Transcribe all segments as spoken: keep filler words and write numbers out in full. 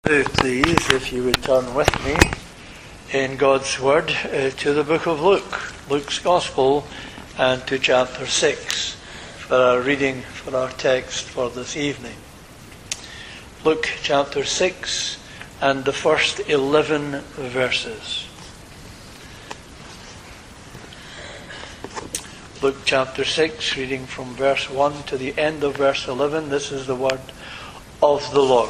Please, if you would turn with me in God's Word uh, to the book of Luke, Luke's Gospel, and to chapter six for our reading for our text for this evening. Luke chapter six and the first eleven verses. Luke chapter six, reading from verse one to the end of verse eleven. This is the word of the Lord.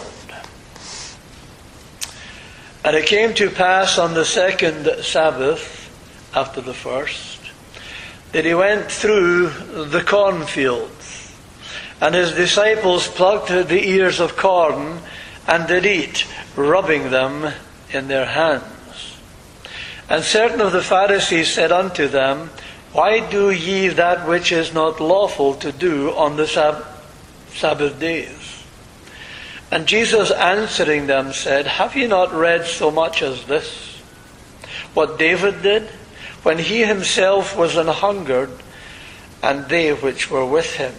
And it came to pass on the second Sabbath, after the first, that he went through the cornfields, and his disciples plucked the ears of corn, and did eat, rubbing them in their hands. And certain of the Pharisees said unto them, Why do ye that which is not lawful to do on the sab- Sabbath days? And Jesus answering them said, Have ye not read so much as this? What David did, when he himself was an hungered, and they which were with him.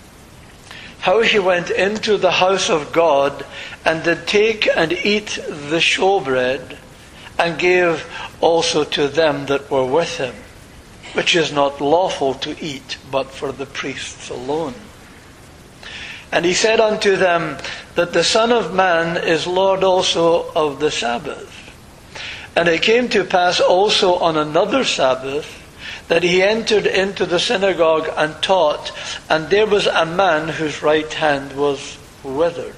How he went into the house of God, and did take and eat the showbread, and gave also to them that were with him, which is not lawful to eat, but for the priests alone. And he said unto them, that the Son of Man is Lord also of the Sabbath. And it came to pass also on another Sabbath, that he entered into the synagogue and taught, and there was a man whose right hand was withered.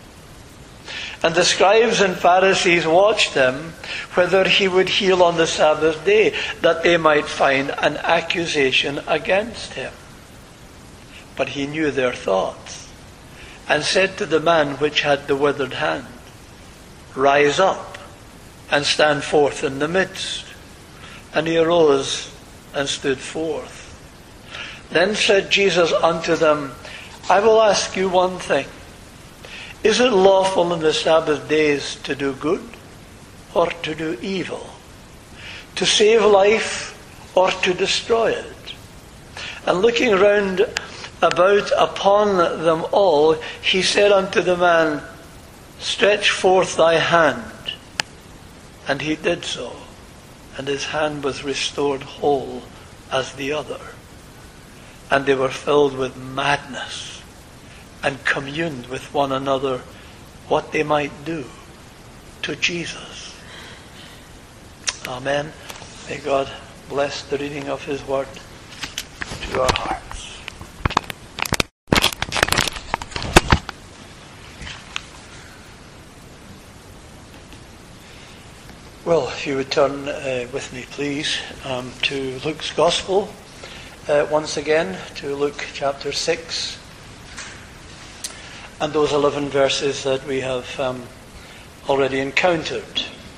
And the scribes and Pharisees watched him, whether he would heal on the Sabbath day, that they might find an accusation against him. But he knew their thoughts, and said to the man which had the withered hand, Rise up, and stand forth in the midst. And he arose and stood forth. Then said Jesus unto them, I will ask you one thing. Is it lawful in the Sabbath days to do good, or to do evil? To save life, or to destroy it? And looking round about upon them all, he said unto the man, Stretch forth thy hand. And he did so, and his hand was restored whole as the other. And they were filled with madness, and communed with one another what they might do to Jesus. Amen. May God bless the reading of his word to our hearts. Well, if you would turn uh, with me, please, um, to Luke's Gospel, uh, once again, to Luke chapter six, and those eleven verses that we have um, already encountered.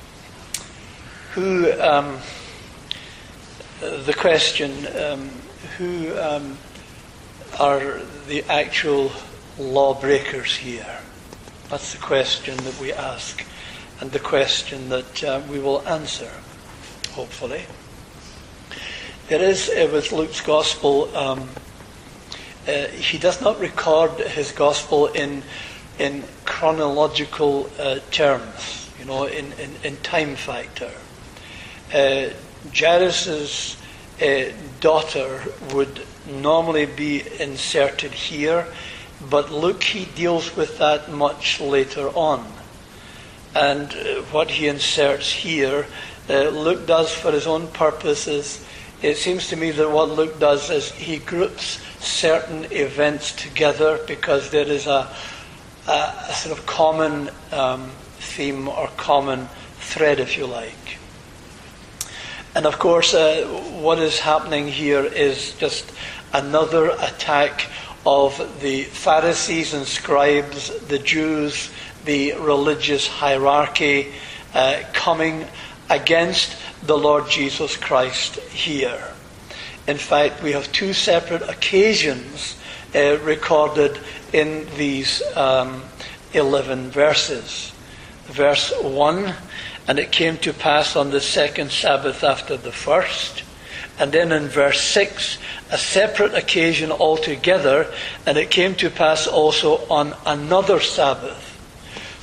Who, um, the question, um, who um, are the actual lawbreakers here? That's the question that we ask. And the question that uh, we will answer, hopefully. There is, uh, with Luke's Gospel, um, uh, he does not record his Gospel in in chronological uh, terms, you know, in, in, in time factor. Uh, Jairus' uh, daughter would normally be inserted here, but Luke, he deals with that much later on. And what he inserts here, uh, Luke does for his own purposes. It seems to me that what Luke does is he groups certain events together because there is a, a, a sort of common um, theme or common thread, if you like. And of course, uh, what is happening here is just another attack of the Pharisees and scribes, the Jews, the religious hierarchy uh, coming against the Lord Jesus Christ here. In fact, we have two separate occasions uh, recorded in these um, eleven verses. Verse one, and it came to pass on the second Sabbath after the first. And then in verse six, a separate occasion altogether, and it came to pass also on another Sabbath.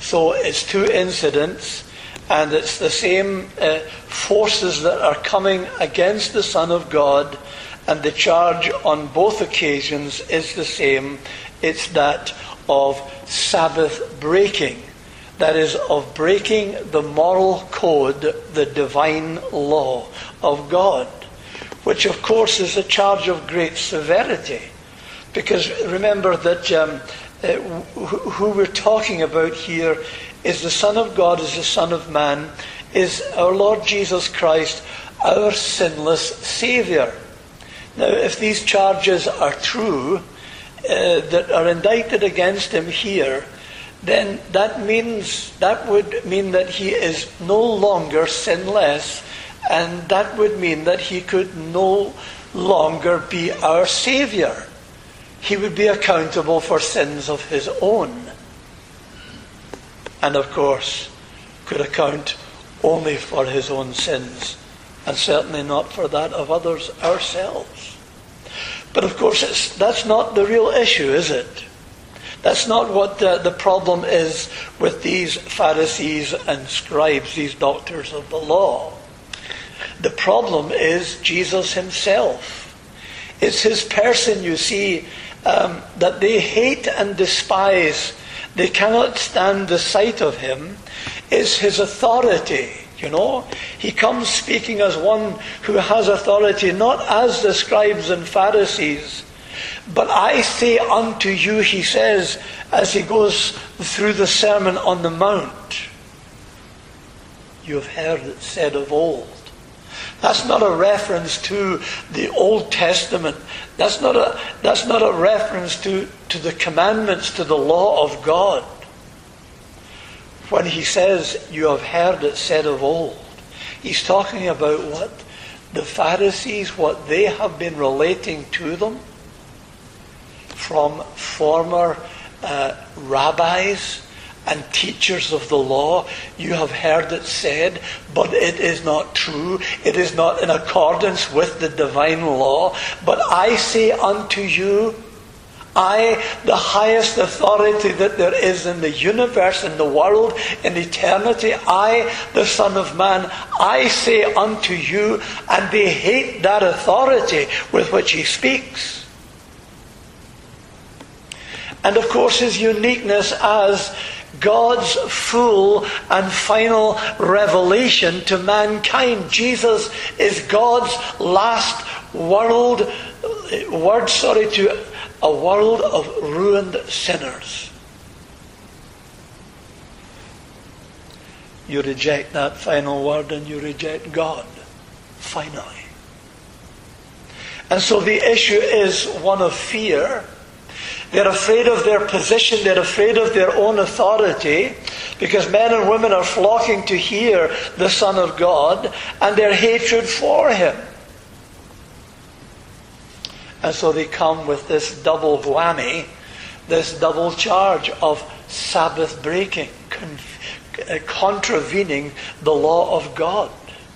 So it's two incidents, and it's the same uh, forces that are coming against the Son of God, and the charge on both occasions is the same. It's that of Sabbath breaking. That is, of breaking the moral code, the divine law of God, which of course is a charge of great severity. Because remember that um, uh, who we're talking about here is the Son of God, is the Son of Man, is our Lord Jesus Christ, our sinless Saviour. Now, if these charges are true, uh, that are indicted against him here, then that means, that would mean that he is no longer sinless, and that would mean that he could no longer be our Saviour. He would be accountable for sins of his own. And of course, could account only for his own sins, and certainly not for that of others ourselves. But of course, it's, that's not the real issue, is it? That's not what the, the problem is with these Pharisees and scribes, these doctors of the law. The problem is Jesus himself. It's his person, you see, um, that they hate and despise. They cannot stand the sight of him. It's his authority, you know. He comes speaking as one who has authority, not as the scribes and Pharisees. But I say unto you, he says, as he goes through the Sermon on the Mount, you have heard it said of old. That's not a reference to the Old Testament. That's not a, that's not a reference to, to the commandments, to the law of God. When he says, you have heard it said of old, he's talking about what the Pharisees, what they have been relating to them from former uh, rabbis and teachers of the law. You have heard it said, but it is not true. It is not in accordance with the divine law. But I say unto you, I, the highest authority that there is in the universe, in the world, in eternity, I, the Son of Man, I say unto you, and they hate that authority with which he speaks. And of course his uniqueness as God's full and final revelation to mankind. Jesus is God's last world, word, sorry, to a world of ruined sinners. You reject that final word and you reject God, finally. And so the issue is one of fear. They're afraid of their position. They're afraid of their own authority, because men and women are flocking to hear the Son of God, and their hatred for him. And so they come with this double whammy, this double charge of Sabbath breaking, con- contravening the law of God.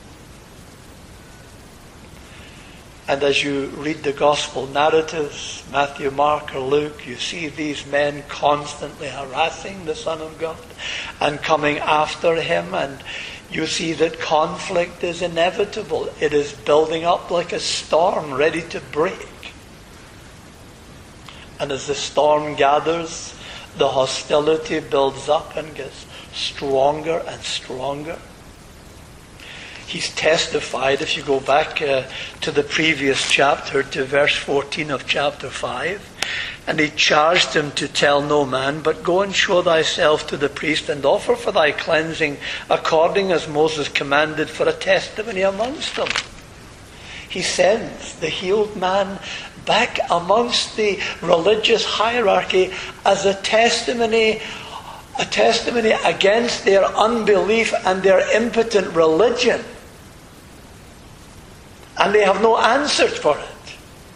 And as you read the gospel narratives, Matthew, Mark, or Luke, you see these men constantly harassing the Son of God and coming after him. And you see that conflict is inevitable. It is building up like a storm ready to break. And as the storm gathers, the hostility builds up and gets stronger and stronger. He's testified, if you go back uh, to the previous chapter, to verse fourteen of chapter five, and he charged him to tell no man, but go and show thyself to the priest, and offer for thy cleansing according as Moses commanded, for a testimony amongst them. He sends the healed man back amongst the religious hierarchy as a testimony, a testimony against their unbelief and their impotent religion. And they have no answer for it.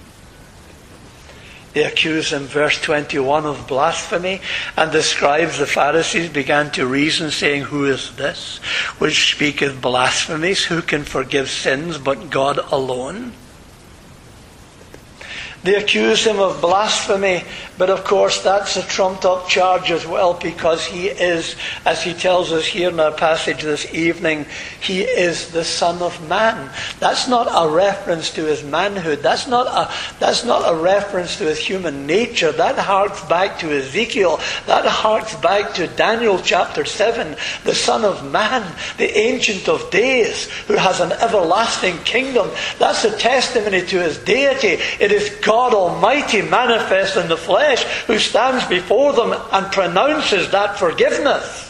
They accuse him, verse twenty-one, of blasphemy. And the scribes, the Pharisees, began to reason, saying, who is this which speaketh blasphemies? Who can forgive sins but God alone? They accuse him of blasphemy, but of course that's a trumped up charge as well, because he is, as he tells us here in our passage this evening, he is the Son of Man. That's not a reference to his manhood. That's not a, that's not a reference to his human nature. That harks back to Ezekiel. That harks back to Daniel chapter seven. The Son of Man, the Ancient of Days, who has an everlasting kingdom. That's a testimony to his deity. It is God Almighty manifest in the flesh who stands before them and pronounces that forgiveness.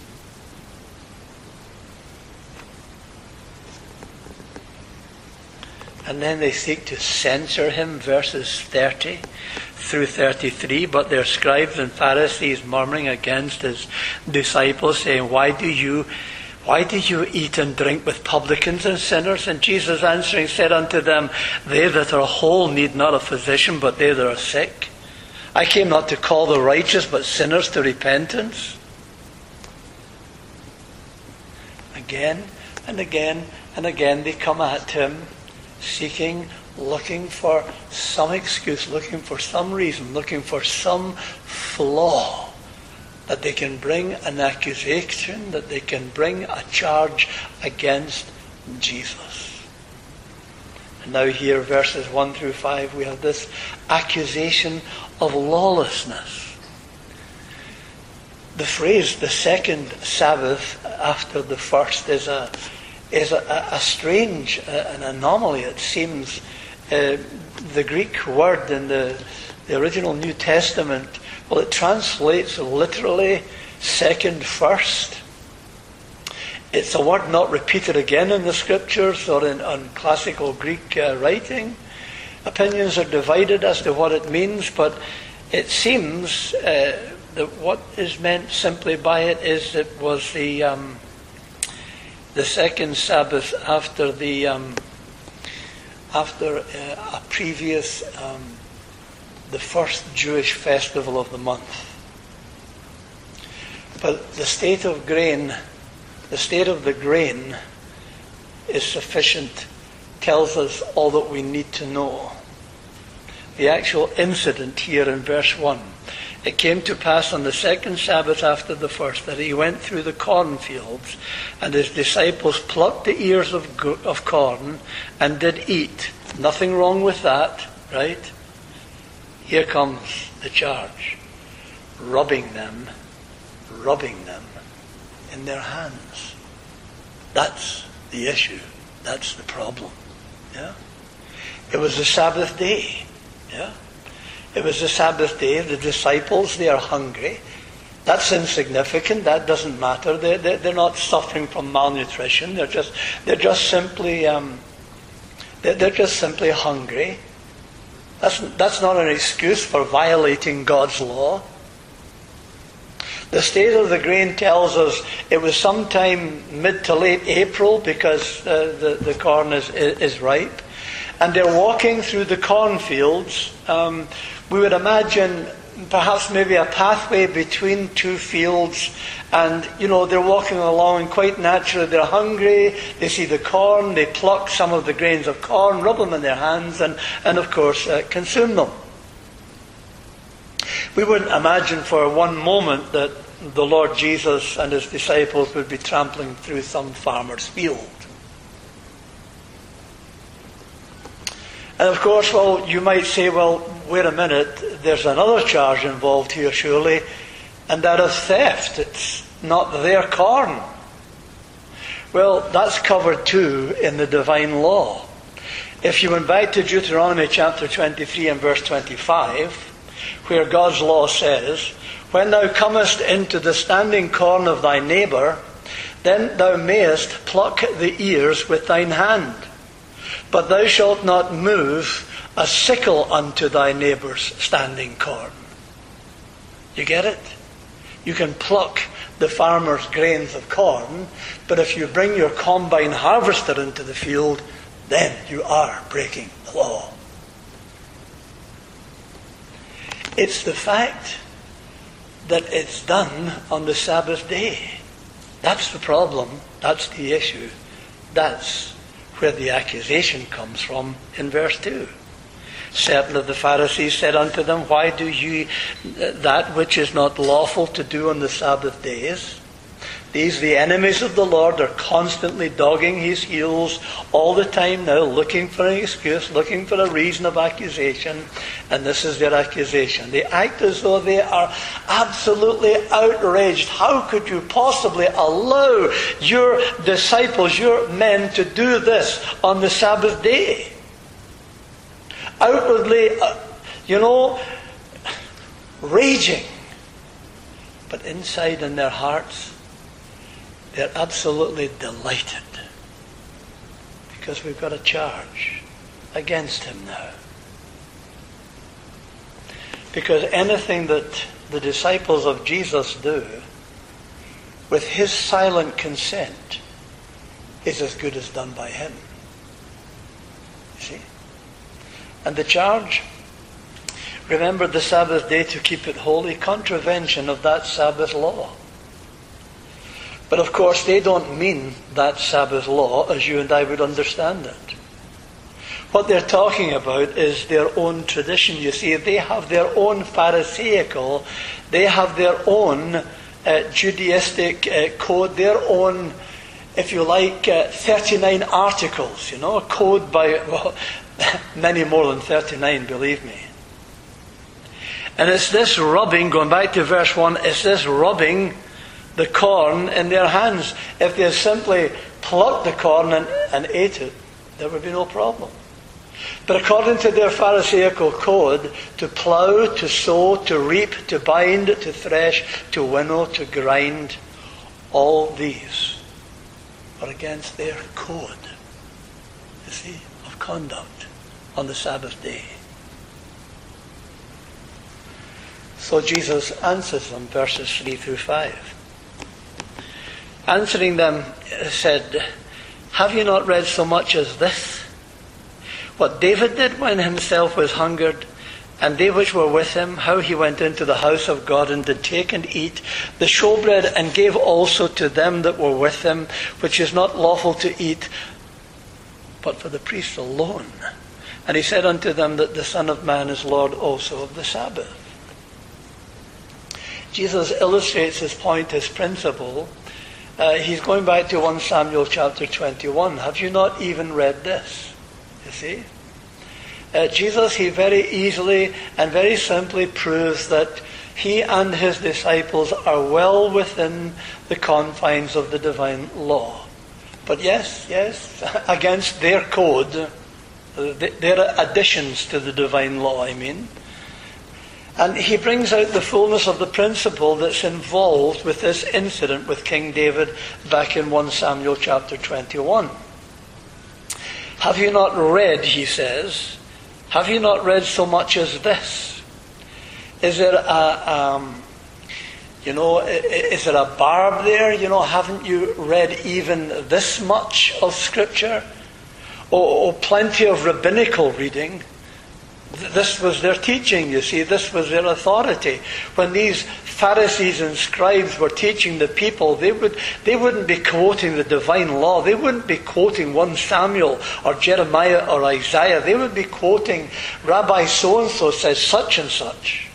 And then they seek to censure him, verses thirty through thirty-three. But their scribes and Pharisees murmuring against his disciples, saying, Why do you Why do you eat and drink with publicans and sinners? And Jesus answering said unto them, They that are whole need not a physician, but they that are sick. I came not to call the righteous, but sinners to repentance. Again and again and again they come at him, seeking, looking for some excuse, looking for some reason, looking for some flaw, that they can bring an accusation, that they can bring a charge against Jesus. And now here, verses one through five, we have this accusation of lawlessness. The phrase, the second Sabbath after the first, is a is a, a strange, uh, an anomaly. It seems uh, the Greek word in the, the original New Testament, well, it translates literally second first. It's a word not repeated again in the scriptures or in on classical Greek uh, writing. Opinions are divided as to what it means, but it seems uh, that what is meant simply by it is it was the um, the second Sabbath after the um, after uh, a previous um, the first Jewish festival of the month. But the state of grain, the state of the grain is sufficient, tells us all that we need to know. The actual incident here in verse one. It came to pass on the second Sabbath after the first that he went through the cornfields, and his disciples plucked the ears of, of corn and did eat. Nothing wrong with that, right? Here comes the charge. Rubbing them, rubbing them in their hands. That's the issue. That's the problem. Yeah? It was the Sabbath day. Yeah? It was the Sabbath day. The disciples, they are hungry. That's insignificant. That doesn't matter. They're, they're, they're not suffering from malnutrition. They're just, they're just simply, um, they're, they're just simply hungry. That's, that's not an excuse for violating God's law. The state of the grain tells us it was sometime mid to late April, because uh, the, the corn is, is ripe. And they're walking through the cornfields. Um, we would imagine perhaps maybe a pathway between two fields. And, you know, they're walking along, and quite naturally they're hungry. They see the corn. They pluck some of the grains of corn, rub them in their hands, and, and of course, uh, consume them. We wouldn't imagine for one moment that the Lord Jesus and his disciples would be trampling through some farmer's field. And of course, well, you might say, well, wait a minute, there's another charge involved here, surely, and that is theft. It's not their corn. Well, that's covered too in the divine law. If you went back to Deuteronomy chapter twenty-three and verse twenty-five, where God's law says, When thou comest into the standing corn of thy neighbour, then thou mayest pluck the ears with thine hand. But thou shalt not move a sickle unto thy neighbour's standing corn. You get it? You can pluck the farmer's grains of corn, but if you bring your combine harvester into the field, then you are breaking the law. It's the fact that it's done on the Sabbath day. That's the problem. That's the issue. That's where the accusation comes from in verse two. Certain of the Pharisees said unto them, Why do ye that which is not lawful to do on the Sabbath days? These, the enemies of the Lord, are constantly dogging his heels all the time now, looking for an excuse, looking for a reason of accusation. And this is their accusation. They act as though they are absolutely outraged. How could you possibly allow your disciples, your men, to do this on the Sabbath day? Outwardly, uh, you know, raging. But inside in their hearts, they're absolutely delighted, because we've got a charge against him now. Because anything that the disciples of Jesus do with his silent consent is as good as done by him. You see? And the charge, remember the Sabbath day to keep it holy, contravention of that Sabbath law. But of course they don't mean that Sabbath law as you and I would understand it. What they're talking about is their own tradition. You see, they have their own Pharisaical, they have their own uh, Judaistic uh, code, their own, if you like, uh, thirty-nine articles, you know, a code by, well, many more than thirty-nine, believe me. And it's this rubbing, going back to verse one, it's this rubbing the corn in their hands. If they simply plucked the corn and, and ate it, there would be no problem. But according to their Pharisaical code, to plough, to sow, to reap, to bind, to thresh, to winnow, to grind, all these are against their code, you see, of conduct on the Sabbath day. So Jesus answers them, verses three through five. Answering them, said, Have you not read so much as this? What David did when himself was hungered, and they which were with him, how he went into the house of God, and did take and eat the showbread, and gave also to them that were with him, which is not lawful to eat, but for the priests alone. And he said unto them that the Son of Man is Lord also of the Sabbath. Jesus illustrates his point, his principle. Uh, he's going back to First Samuel chapter twenty-one. Have you not even read this? You see? Uh, Jesus, he very easily and very simply proves that he and his disciples are well within the confines of the divine law. But yes, yes, against their code, their additions to the divine law, I mean. And he brings out the fullness of the principle that's involved with this incident with King David back in First Samuel chapter twenty-one. Have you not read, he says, have you not read so much as this? Is there a, um, you know, is there a barb there? You know, haven't you read even this much of Scripture? Oh, oh plenty of rabbinical reading. This was their teaching, you see. This was their authority. When these Pharisees and scribes were teaching the people, they, would, they wouldn't be quoting the divine law. They wouldn't be quoting First Samuel or Jeremiah or Isaiah. They would be quoting Rabbi so-and-so says such and such.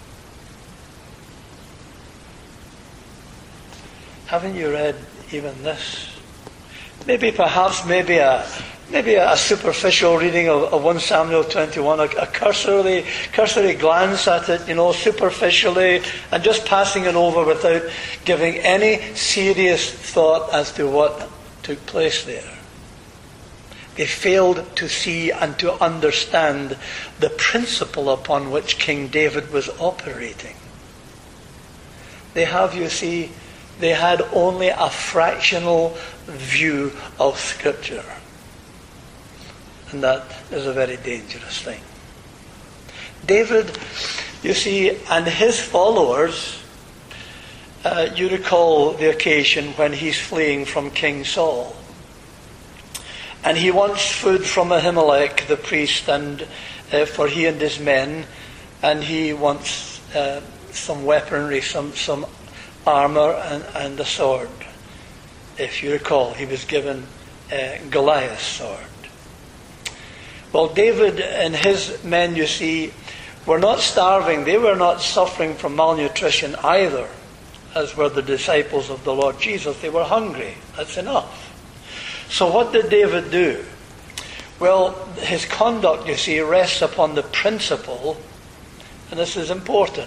Haven't you read even this? Maybe perhaps maybe a... Maybe a superficial reading of, of First Samuel twenty-one, a, a cursory, cursory glance at it, you know, superficially, and just passing it over without giving any serious thought as to what took place there. They failed to see and to understand the principle upon which King David was operating. They have, you see, they had only a fractional view of Scripture. And that is a very dangerous thing. David, you see, and his followers, uh, you recall the occasion when he's fleeing from King Saul. And he wants food from Ahimelech, the priest, and uh, for he and his men. And he wants uh, some weaponry, some, some armor, and, and a sword. If you recall, he was given uh, Goliath's sword. Well, David and his men, you see, were not starving. They were not suffering from malnutrition either, as were the disciples of the Lord Jesus. They were hungry. That's enough. So what did David do? Well, his conduct, you see, rests upon the principle, and this is important,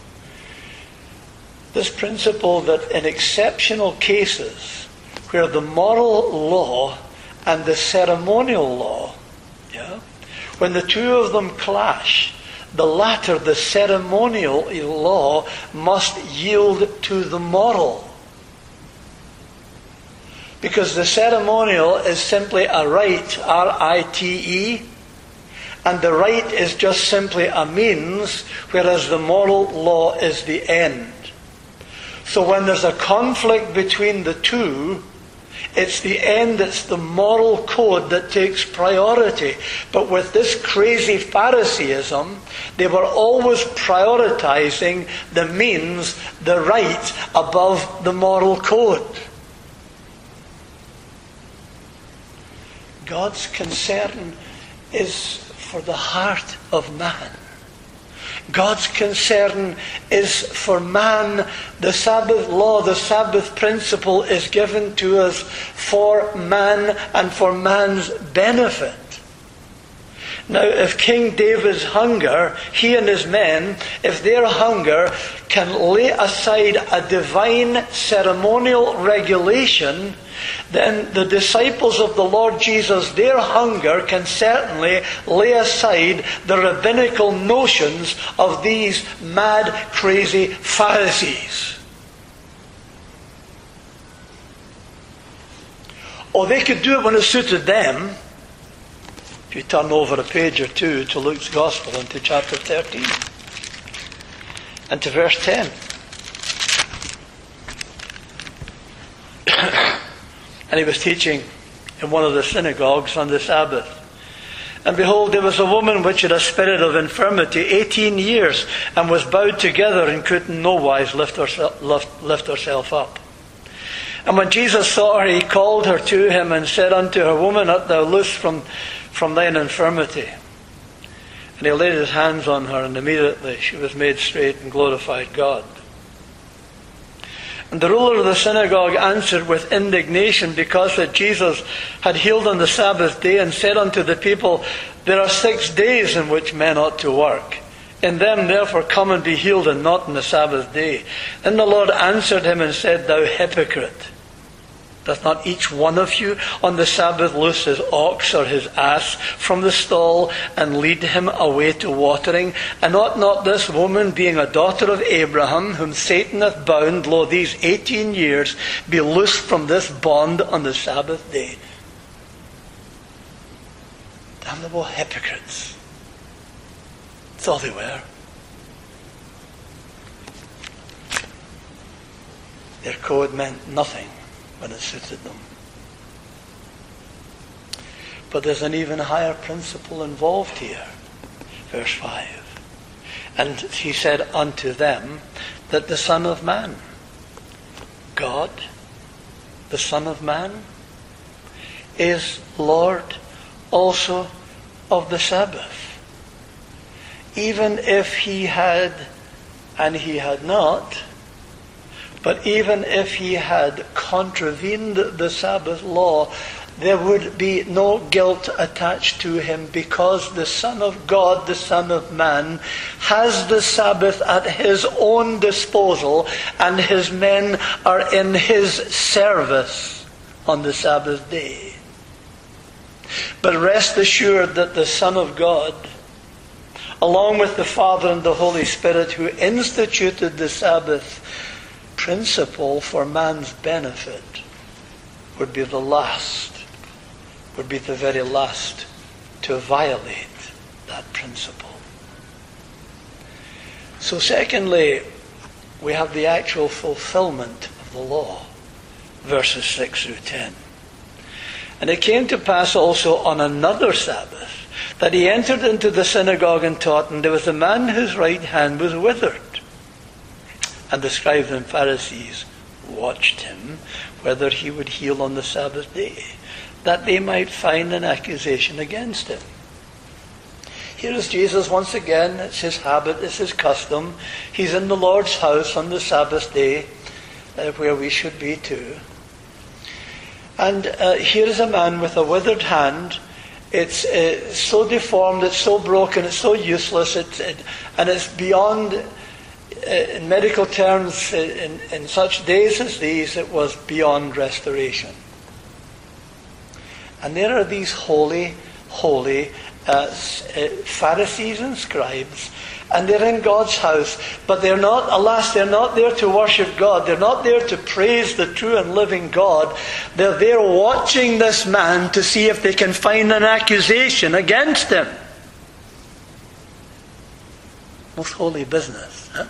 this principle that in exceptional cases where the moral law and the ceremonial law, yeah, when the two of them clash, the latter, the ceremonial law, must yield to the moral. Because the ceremonial is simply a rite, R I T E, and the rite is just simply a means, whereas the moral law is the end. So when there's a conflict between the two, it's the end, it's the moral code that takes priority. But with this crazy Phariseeism, they were always prioritizing the means, the rite, above the moral code. God's concern is for the heart of man. God's concern is for man. The Sabbath law, the Sabbath principle is given to us for man and for man's benefit. Now, if King David's hunger, he and his men, if their hunger can lay aside a divine ceremonial regulation, then the disciples of the Lord Jesus, their hunger can certainly lay aside the rabbinical notions of these mad, crazy Pharisees. Or they could do it when it suited them. If you turn over a page or two to Luke's Gospel into chapter thirteen and to verse ten. And he was teaching in one of the synagogues on the Sabbath. And behold, there was a woman which had a spirit of infirmity eighteen years, and was bowed together, and could in no wise lift herself, lift, lift herself up. And when Jesus saw her, he called her to him, and said unto her, Woman, art thou loosed from, from thine infirmity? And he laid his hands on her, and immediately she was made straight and glorified God. And the ruler of the synagogue answered with indignation, because that Jesus had healed on the Sabbath day, and said unto the people, There are six days in which men ought to work. In them therefore come and be healed, and not on the Sabbath day. Then the Lord answered him and said, Thou hypocrite, doth not each one of you on the Sabbath loose his ox or his ass from the stall, and lead him away to watering? And ought not this woman, being a daughter of Abraham, whom Satan hath bound, lo, these eighteen years, be loosed from this bond on the Sabbath day? Damnable hypocrites. That's all they were. Their code meant nothing when it suited them. But there's an even higher principle involved here. Verse five. And he said unto them that the Son of Man, God, the Son of Man, is Lord also of the Sabbath. Even if he had, and he had not, but even if he had contravened the Sabbath law, there would be no guilt attached to him, because the Son of God, the Son of Man, has the Sabbath at his own disposal, and his men are in his service on the Sabbath day. But rest assured that the Son of God, along with the Father and the Holy Spirit, who instituted the Sabbath principle for man's benefit, would be the last, would be the very last to violate that principle. So secondly, we have the actual fulfillment of the law, verses six through ten. And it came to pass also on another Sabbath, that he entered into the synagogue and taught, and there was a man whose right hand was withered. And the scribes and Pharisees watched him, whether he would heal on the Sabbath day, that they might find an accusation against him. here is Jesus once again. It's his habit, it's his custom. He's in the Lord's house on the Sabbath day, uh, where we should be too. And uh, here is a man with a withered hand. It's uh, so deformed, it's so broken, it's so useless, it's, it, and it's beyond, uh, in medical terms, in, in such days as these, it was beyond restoration. And there are these holy, holy uh, Pharisees and scribes, and they're in God's house, but they're not, alas, they're not there to worship God. They're not there to praise the true and living God. They're there watching this man to see if they can find an accusation against him. Most holy business, huh?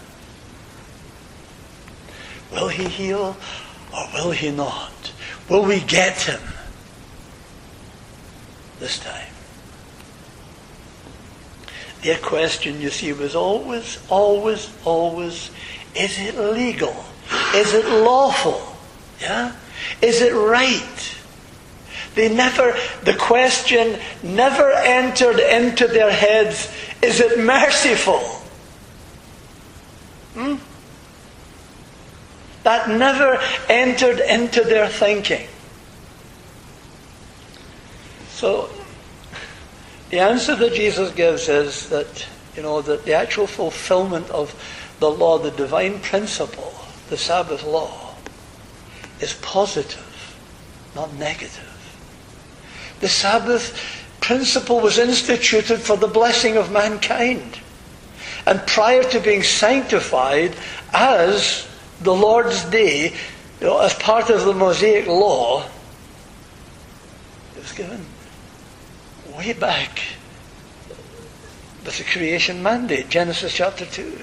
Will he heal or will he not? Will we get him this time? Their question, you see, was always, always, always, is it legal? Is it lawful? Yeah? Is it right? They never, the question never entered into their heads, is it merciful? Hmm? That never entered into their thinking. So, the answer that Jesus gives is that, you know, that the actual fulfillment of the law, the divine principle, the Sabbath law, is positive, not negative. The Sabbath principle was instituted for the blessing of mankind. And prior to being sanctified as the Lord's day, you know, as part of the Mosaic law, it was given way back with the creation mandate, Genesis chapter two.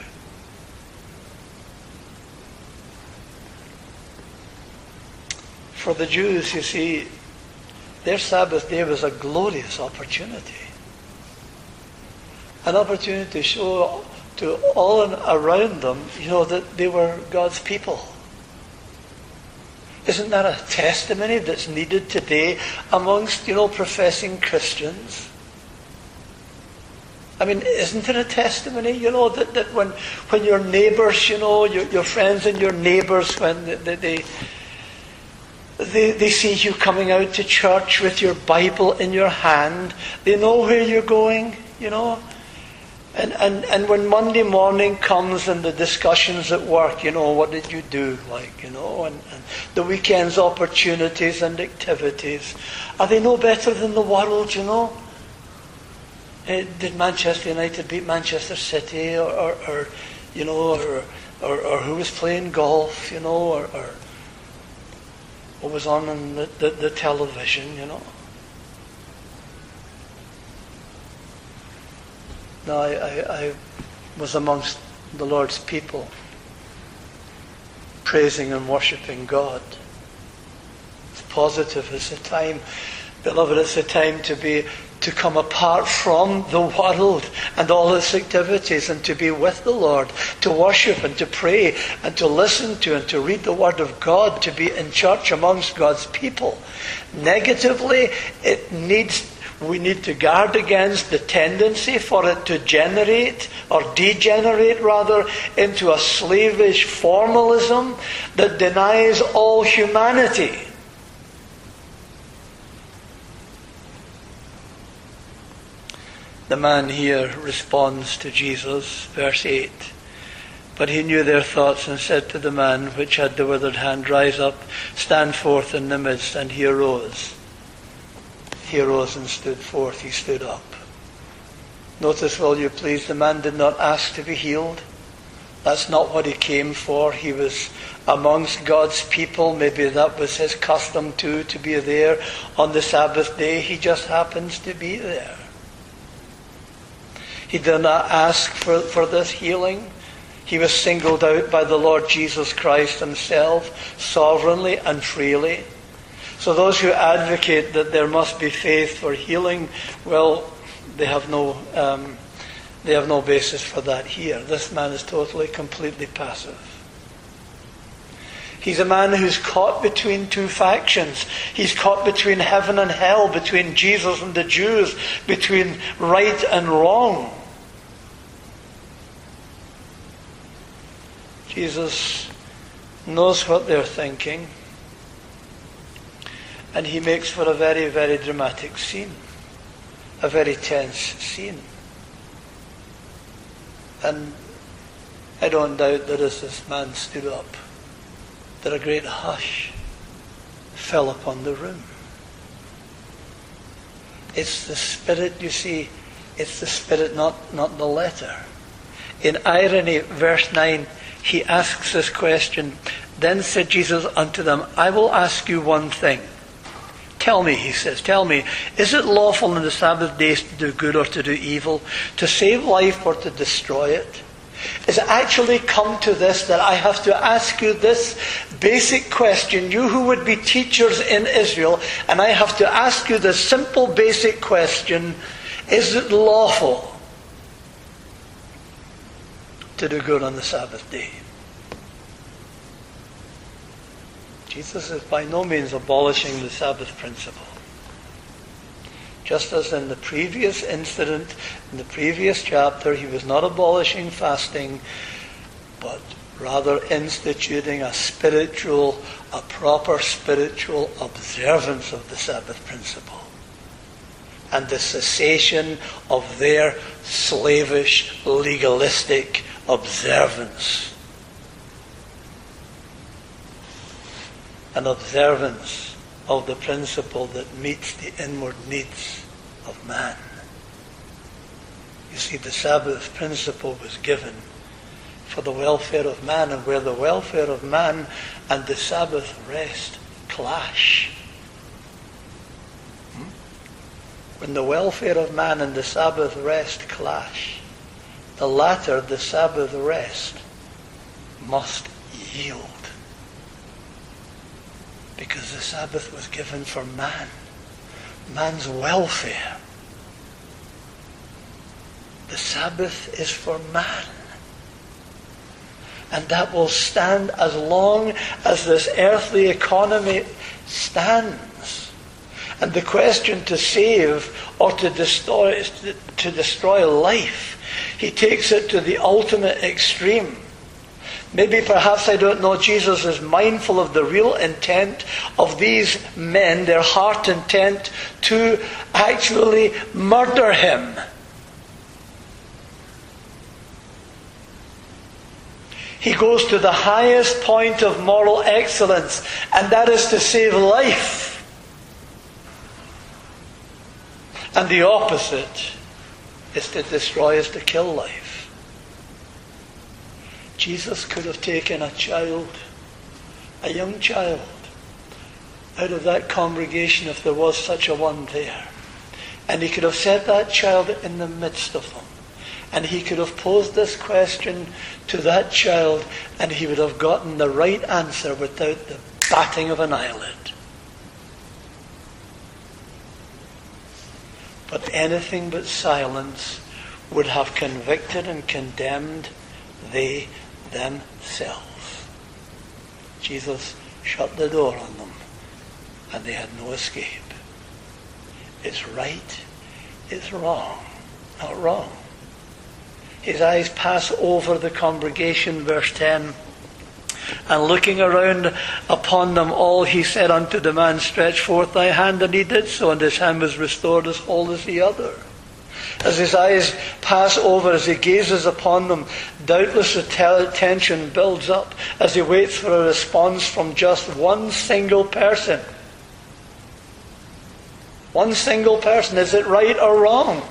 For the Jews, you see, their Sabbath day was a glorious opportunity. An opportunity to show to all and around them, you know, that they were God's people. Isn't that a testimony that's needed today amongst, you know, professing Christians? I mean, isn't it a testimony, you know, that, that when when your neighbours, you know, your, your friends and your neighbours, when they, they, they, they see you coming out to church with your Bible in your hand, they know where you're going, you know? And, and and when Monday morning comes and the discussions at work, you know, what did you do, like, you know, and, and the weekend's opportunities and activities, are they no better than the world, you know? Uh, did Manchester United beat Manchester City, or, or, or you know, or, or or who was playing golf, you know, or, or what was on in the, the, the television, you know? No, I, I, I was amongst the Lord's people, praising and worshipping God. It's positive. It's a time, beloved, it's a time to be to come apart from the world and all its activities and to be with the Lord, to worship and to pray and to listen to and to read the Word of God, to be in church amongst God's people. Negatively, it needs We need to guard against the tendency for it to generate, or degenerate rather, into a slavish formalism that denies all humanity. The man here responds to Jesus, verse eight. But he knew their thoughts and said to the man which had the withered hand, Rise up, stand forth in the midst. And he arose. He arose and stood forth. He stood up. Notice, will you please, the man did not ask to be healed. That's not what he came for. He was amongst God's people. Maybe that was his custom too, to be there on the Sabbath day. He just happens to be there. He did not ask for, for this healing. He was singled out by the Lord Jesus Christ himself, sovereignly and freely. So those who advocate that there must be faith for healing, well, they have no um, they have no basis for that here. This man is totally, completely passive. He's a man who's caught between two factions. He's caught between heaven and hell, between Jesus and the Jews, between right and wrong. Jesus knows what they're thinking, and he makes for a very, very dramatic scene, a very tense scene. And I don't doubt that as this man stood up, that a great hush fell upon the room. It's the Spirit, you see, it's the Spirit, not, not the letter. In irony, verse nine, he asks this question. Then said Jesus unto them, I will ask you one thing. Tell me, he says, tell me, is it lawful in the Sabbath days to do good or to do evil, to save life or to destroy it? Is it actually come to this that I have to ask you this basic question, you who would be teachers in Israel, and I have to ask you this simple basic question, is it lawful to do good on the Sabbath day? Jesus is by no means abolishing the Sabbath principle. Just as in the previous incident, in the previous chapter, he was not abolishing fasting, but rather instituting a spiritual, a proper spiritual observance of the Sabbath principle, and the cessation of their slavish, legalistic observance. An observance of the principle that meets the inward needs of man. You see, the Sabbath principle was given for the welfare of man, and where the welfare of man and the Sabbath rest clash, hmm? when the welfare of man and the Sabbath rest clash, the latter, the Sabbath rest, must yield. Because the Sabbath was given for man, man's welfare. The Sabbath is for man. And that will stand as long as this earthly economy stands. And the question to save or to destroy, to destroy life, he takes it to the ultimate extreme. Maybe, perhaps, I don't know, Jesus is mindful of the real intent of these men, their heart intent to actually murder him. He goes to the highest point of moral excellence, and that is to save life. And the opposite is to destroy, is to kill life. Jesus could have taken a child, a young child, out of that congregation if there was such a one there. And he could have set that child in the midst of them. And he could have posed this question to that child, and he would have gotten the right answer without the batting of an eyelid. But anything but silence would have convicted and condemned they themselves. Jesus shut the door on them, and they had no escape. It's right, it's wrong, not wrong. His eyes pass over the congregation, verse ten, and looking around upon them all, he said unto the man, stretch forth thy hand, and he did so, and his hand was restored as whole as the other. As his eyes pass over, as he gazes upon them, doubtless the tension builds up as he waits for a response from just one single person. One single person. Is it right or wrong?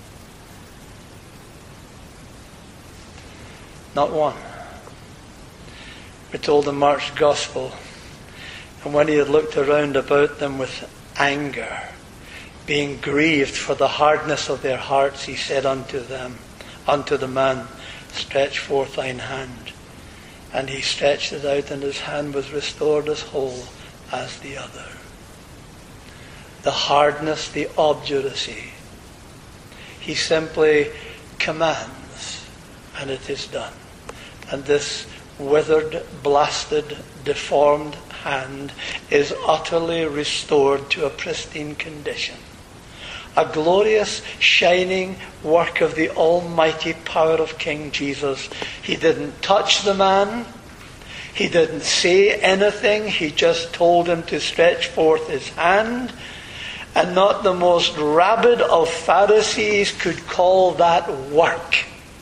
Not one. We're told in Mark's Gospel, and when he had looked around about them with anger, being grieved for the hardness of their hearts, he said unto them, unto the man, stretch forth thine hand. And he stretched it out, and his hand was restored as whole as the other. The hardness, the obduracy. He simply commands, and it is done. And this withered, blasted, deformed hand is utterly restored to a pristine condition. A glorious, shining work of the almighty power of King Jesus. He didn't touch the man. He didn't say anything. He just told him to stretch forth his hand. And not the most rabid of Pharisees could call that work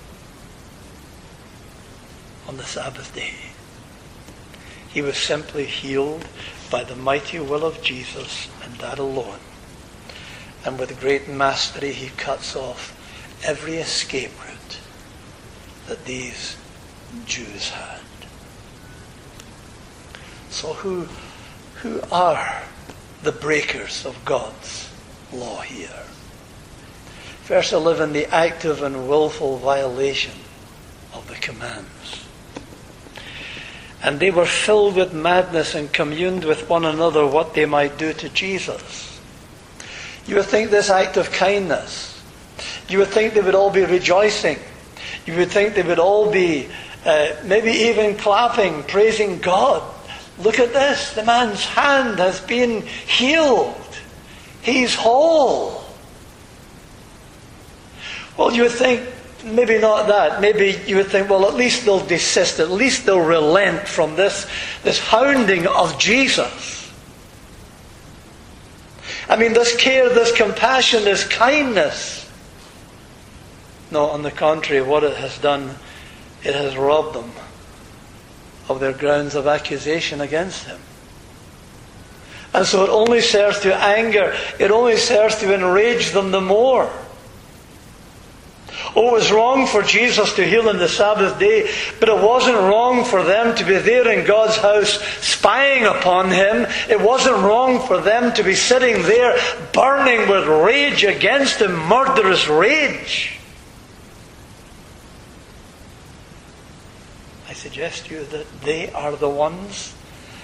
on the Sabbath day. He was simply healed by the mighty will of Jesus, and that alone. And with great mastery he cuts off every escape route that these Jews had. So who, who are the breakers of God's law here? Verse eleven, the active and willful violation of the commands. And they were filled with madness and communed with one another what they might do to Jesus. You would think this act of kindness, you would think they would all be rejoicing. You would think they would all be uh, maybe even clapping, praising God. Look at this, the man's hand has been healed. He's whole. Well, you would think, maybe not that. Maybe you would think, well, at least they'll desist. At least they'll relent from this, this hounding of Jesus. I mean, this care, this compassion, this kindness. No, on the contrary, what it has done, it has robbed them of their grounds of accusation against him. And so it only serves to anger, it only serves to enrage them the more. Oh, it was wrong for Jesus to heal on the Sabbath day, but it wasn't wrong for them to be there in God's house spying upon him. It wasn't wrong for them to be sitting there burning with rage against him, murderous rage. I suggest to you that they are the ones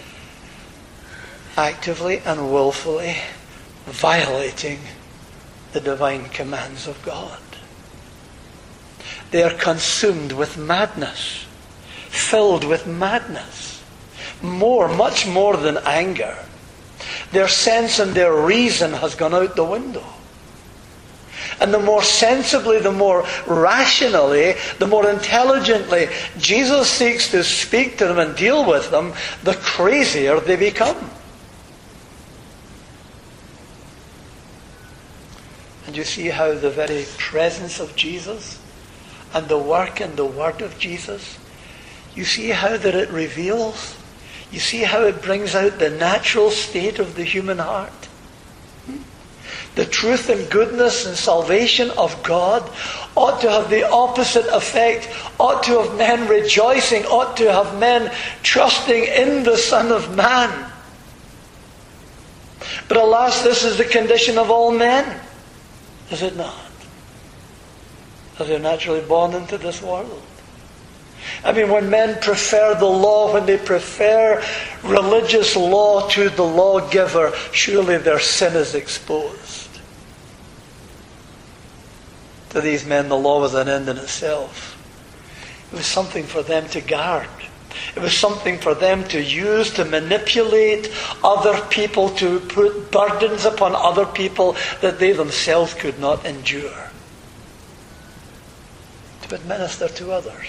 actively and willfully violating the divine commands of God. They are consumed with madness, filled with madness, more, much more than anger. Their sense and their reason has gone out the window. And the more sensibly, the more rationally, the more intelligently Jesus seeks to speak to them and deal with them, the crazier they become. And you see how the very presence of Jesus and the work and the word of Jesus, you see how that it reveals, you see how it brings out the natural state of the human heart. The truth and goodness and salvation of God ought to have the opposite effect, ought to have men rejoicing, ought to have men trusting in the Son of Man. But alas, this is the condition of all men, is it not? As they're naturally born into this world. I mean, when men prefer the law, when they prefer religious law to the lawgiver, surely their sin is exposed. To these men, the law was an end in itself. It was something for them to guard. It was something for them to use to manipulate other people, to put burdens upon other people that they themselves could not endure. To administer to others.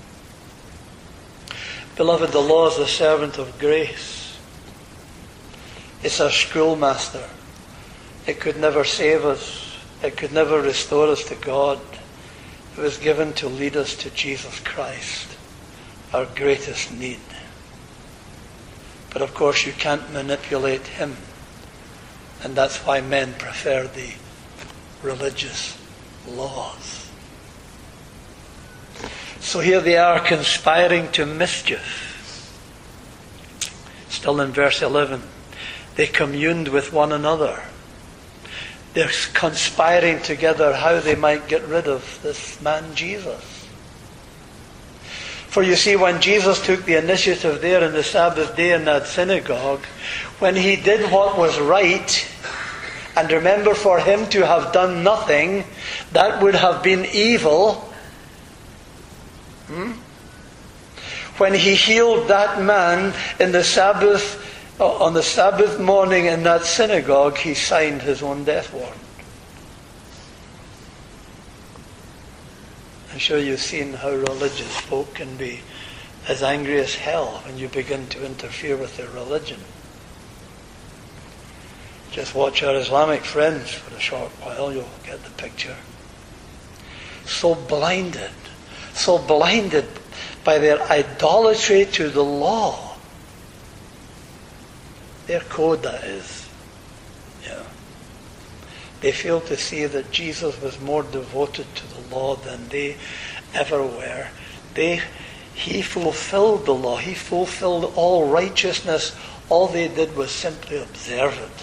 Beloved, the law is a servant of grace. It's our schoolmaster. It could never save us. It could never restore us to God. It was given to lead us to Jesus Christ, our greatest need. But of course you can't manipulate him. And that's why men prefer the religious laws. So here they are conspiring to mischief. Still in verse eleven. They communed with one another. They're conspiring together how they might get rid of this man Jesus. For you see, when Jesus took the initiative there in the Sabbath day in that synagogue, when he did what was right, and remember, for him to have done nothing, that would have been evil. Hmm? when he healed that man in the Sabbath, on the Sabbath morning in that synagogue, he signed his own death warrant. I'm sure you've seen how religious folk can be as angry as hell when you begin to interfere with their religion. Just watch our Islamic friends for a short while, you'll get the picture. So blinded, so blinded by their idolatry to the law. Their code, that is. Yeah. They failed to see that Jesus was more devoted to the law than they ever were. They, he fulfilled the law. He fulfilled all righteousness. All they did was simply observe it.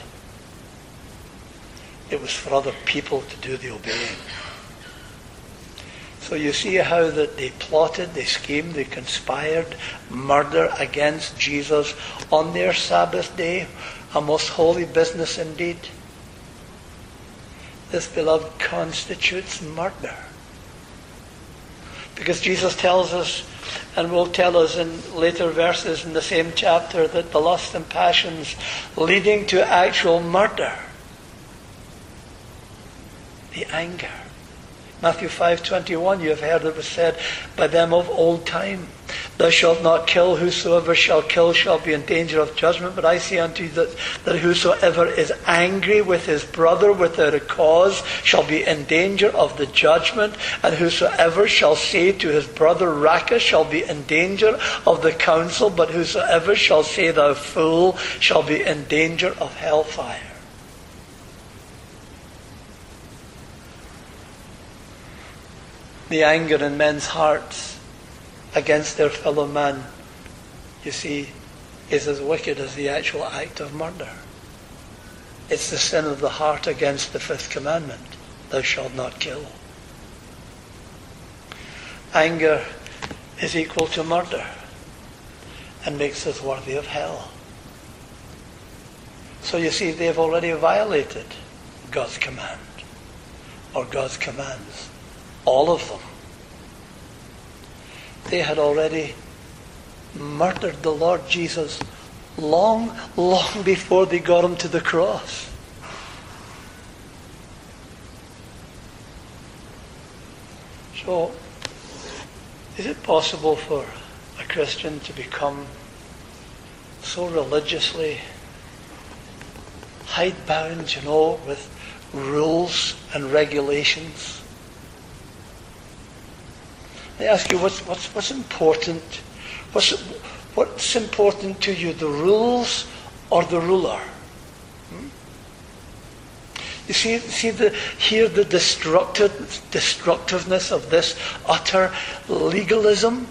It was for other people to do the obeying. So you see how that they plotted, they schemed, they conspired murder against Jesus on their Sabbath day, a most holy business indeed. This, beloved, constitutes murder. Because Jesus tells us, and will tell us in later verses in the same chapter, that the lust and passions leading to actual murder, the anger. Matthew five twenty-one, you have heard it was said by them of old time, thou shalt not kill, whosoever shall kill shall be in danger of judgment. But I say unto you that, that whosoever is angry with his brother without a cause shall be in danger of the judgment. And whosoever shall say to his brother, Raca, shall be in danger of the council. But whosoever shall say, thou fool, shall be in danger of hellfire. The anger in men's hearts against their fellow man, you see, is as wicked as the actual act of murder. It's the sin of the heart against the fifth commandment, thou shalt not kill. Anger is equal to murder and makes us worthy of hell. So you see, they've already violated God's command, or God's commands. All of them. They had already murdered the Lord Jesus long, long before they got him to the cross. So, is it possible for a Christian to become so religiously hidebound, you know, with rules and regulations? I ask you, what's, what's, what's important? What's, what's important to you, the rules or the ruler? Hmm? You see, see the, here the destructive, destructiveness of this utter legalism?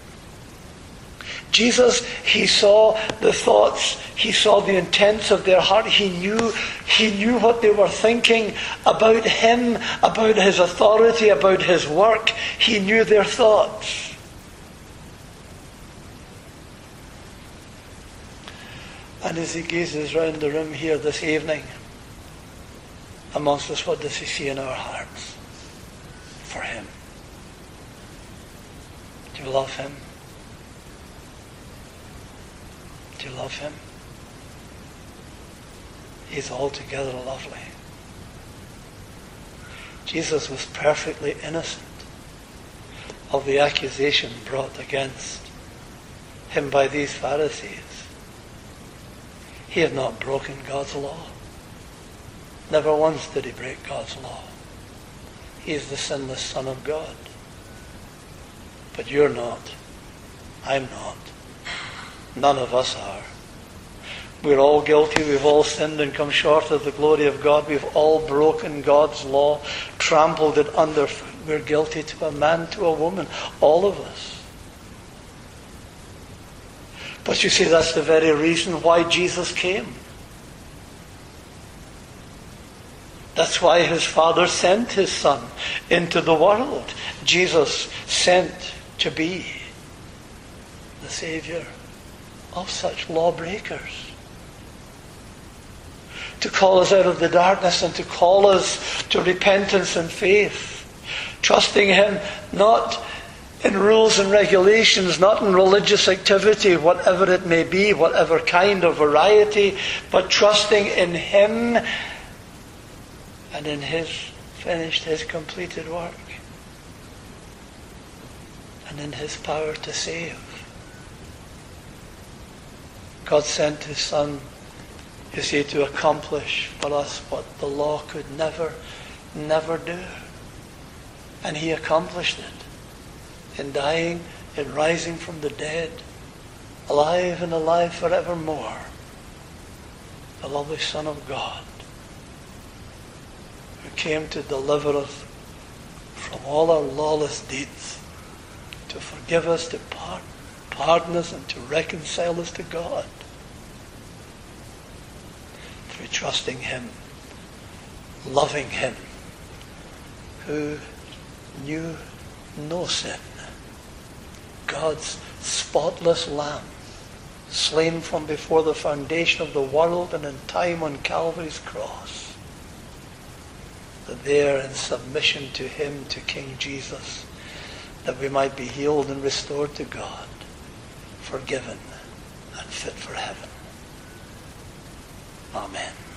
Jesus, he saw the thoughts, he saw the intents of their heart. He knew, he knew what they were thinking about him, about his authority, about his work. He knew their thoughts. And as he gazes round the room here this evening, amongst us, what does he see in our hearts for him? Do you love him? Do you love him? He's altogether lovely. Jesus was perfectly innocent of the accusation brought against him by these Pharisees. He had not broken God's law. Never once did he break God's law. He is the sinless Son of God. But you're not. I'm not. None of us are. We're all guilty. We've all sinned and come short of the glory of God. We've all broken God's law, trampled it underfoot. We're guilty to a man, to a woman. All of us. But you see, that's the very reason why Jesus came. That's why his Father sent his Son into the world. Jesus sent to be the Savior of such lawbreakers. To call us out of the darkness and to call us to repentance and faith. Trusting him not in rules and regulations, not in religious activity, whatever it may be, whatever kind or variety, but trusting in Him and in His finished, His completed work, and in His power to save. God sent His Son, you see, to accomplish for us what the law could never, never do. And He accomplished it in dying, in rising from the dead, alive and alive forevermore. The lovely Son of God, who came to deliver us from all our lawless deeds, to forgive us, to pardon, pardon us, and to reconcile us to God through trusting Him, loving Him, who knew no sin. God's spotless Lamb, slain from before the foundation of the world and in time on Calvary's cross, that there in submission to Him, to King Jesus, that we might be healed and restored to God, forgiven and fit for heaven. Amen.